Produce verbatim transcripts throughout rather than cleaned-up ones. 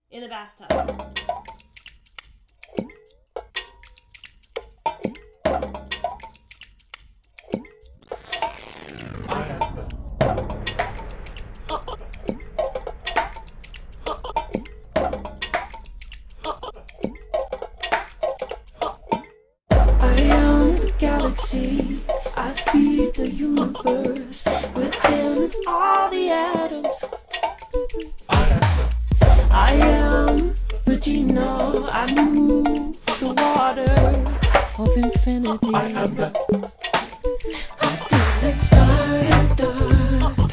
In a bathtub. Galaxy, I feed the universe within all the atoms. I am Regina, I move the waters of infinity. I am the I dance stardust.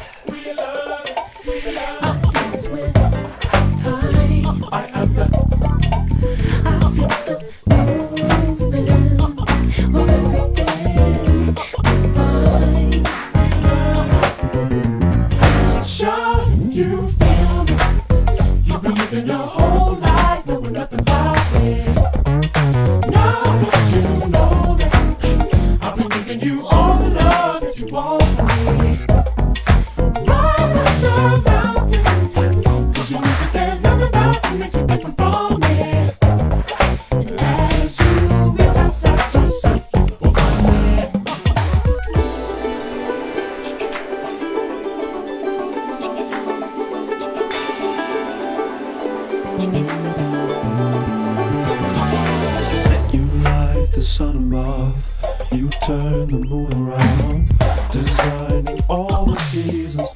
I dance with time. I am the I feel the movement of everything divine. Shout if you feel me. You've been living your whole life knowing nothing about me. Now that you know that I've been giving you all the love that you want from me. Rise up the mountains, cause you know that there's nothing about you makes you different from me. And as you reach outside yourself, you will find me. You light the sun above, you turn the moon around, designing all the seasons.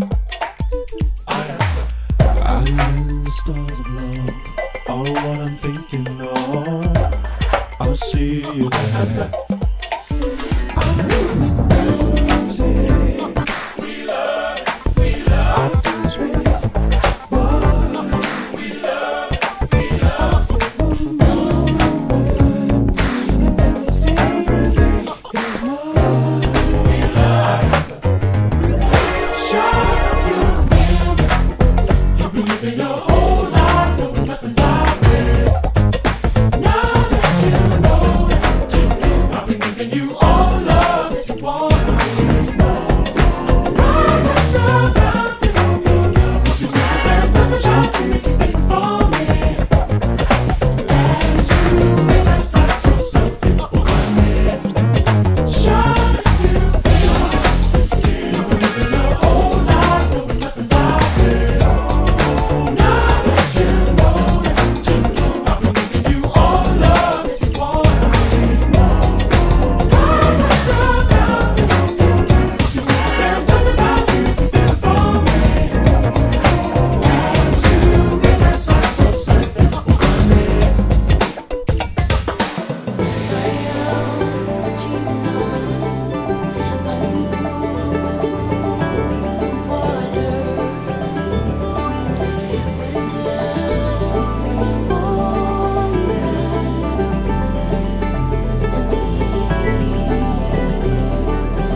Islands, stars of love are what I'm thinking of. I'll see you there. I'm doing music. We love it, we love it. I dance with what we love it, we love it. I feel the movement and everything, everything is mine. We love it. Shout you feel me. You've been living your whole life knowing nothing about me. Now that you know that you know I've been giving you all the love that you want to know. Rise up the mountains, cause you know that there's nothing about you makes you different from me. As you reach outside yourself, you will find me. Shout if you feel me. You've been living your whole life knowing nothing about me. Now that you know that you know I've been giving you all the love that you want to know. Rise up the mountains, cause you know that there's nothing about you makes you different from me. As you reach outside yourself, you will find me. I am Regina, I move the waters within all the atoms and the years.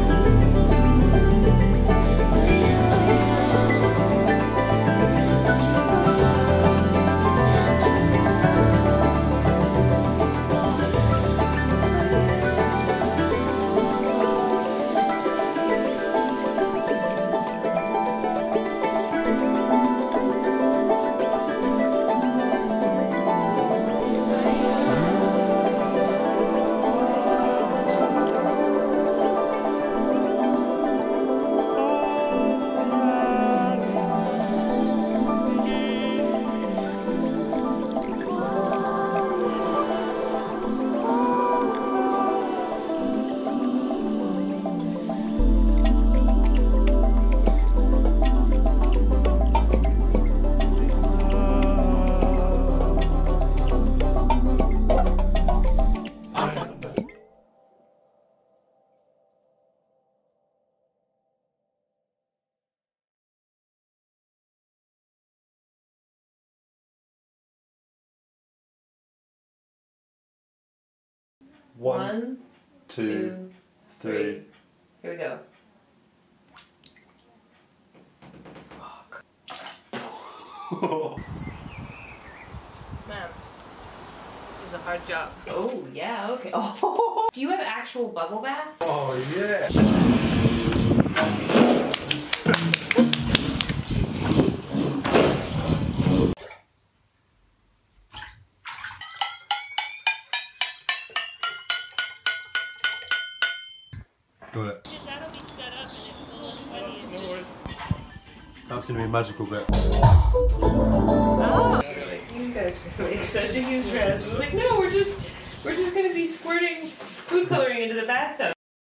One, two, two, three. Here we go. Man, this is a hard job. Oh, yeah, okay. Oh, do you have actual bubble bath? Oh, yeah. Got it. That'll be sped up and it will look funny. No worries. That's going to be a magical bit. Oh! Like, you guys are gonna make such a huge mess. I was like, no, we're just, we're just gonna be squirting food coloring into the bathtub.